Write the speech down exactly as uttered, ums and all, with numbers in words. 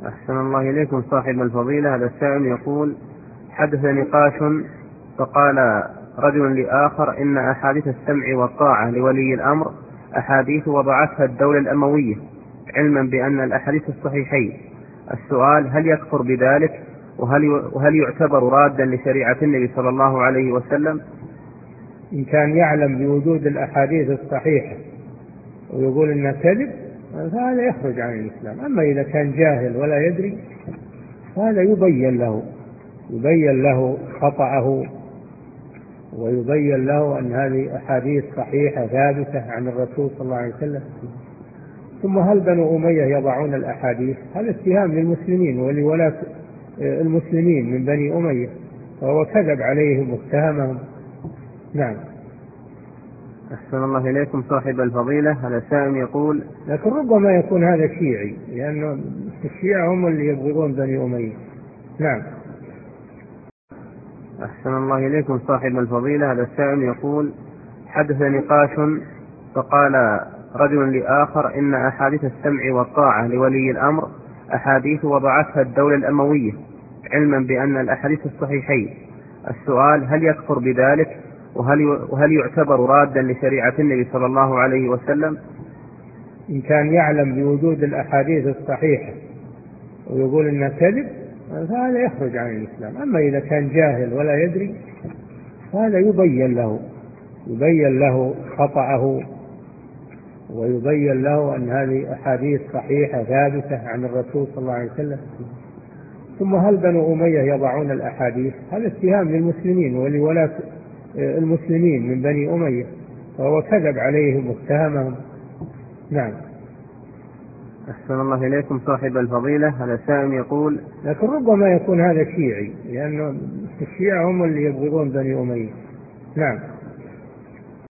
أحسن الله إليكم صاحب الفضيلة. هذا السائل يقول: حدث نقاش فقال رجل لآخر إن أحاديث السمع والطاعة لولي الأمر أحاديث وضعتها الدولة الأموية، علما بأن الأحاديث الصحيحين. السؤال: هل يكفر بذلك؟ وهل وهل يعتبر رادا لشريعة النبي صلى الله عليه وسلم؟ إن كان يعلم بوجود الأحاديث الصحيحة ويقول إنها كذب فهذا يخرج عن الإسلام. أما إذا كان جاهل ولا يدري هذا يبين له يبين له خطأه، ويبين له أن هذه أحاديث صحيحة ثابتة عن الرسول صلى الله عليه وسلم. ثم هل بنو أمية يضعون الأحاديث؟ هذا اتهام للمسلمين ولولاة المسلمين من بني أمية، فهو كذب عليهم واتهمهم. نعم. أحسن الله إليكم صاحب الفضيلة. هذا سائل يقول: لكن ربما يكون هذا شيعي، لأن الشيعة هم اللي يبغضون بني أمية. نعم. أحسن الله إليكم صاحب الفضيلة. هذا السائل يقول: حدث نقاش فقال رجل لآخر إن أحاديث السمع والطاعة لولي الأمر أحاديث وضعتها الدولة الأموية، علما بأن الأحاديث الصحيحين. السؤال: هل يكفر بذلك؟ وهل وهل يعتبر رادا لشريعة النبي صلى الله عليه وسلم؟ إن كان يعلم بوجود الأحاديث الصحيحة ويقول إنها كذب فهذا يخرج عن الإسلام. أما إذا كان جاهل ولا يدري هذا يبين له يبين له خطأه، ويبين له أن هذه أحاديث صحيحة ثابتة عن الرسول صلى الله عليه وسلم. ثم هل بنو أمية يضعون الأحاديث؟ هذا اتهام للمسلمين ولولاة المسلمين من بني أمية، فهو كذب عليهم واتهمهم. نعم. أحسن الله إليكم صاحب الفضيلة. هذا سائل يقول: لكن ربما يكون هذا شيعي، لأن الشيعة هم اللي يبغضون بني أمية. نعم.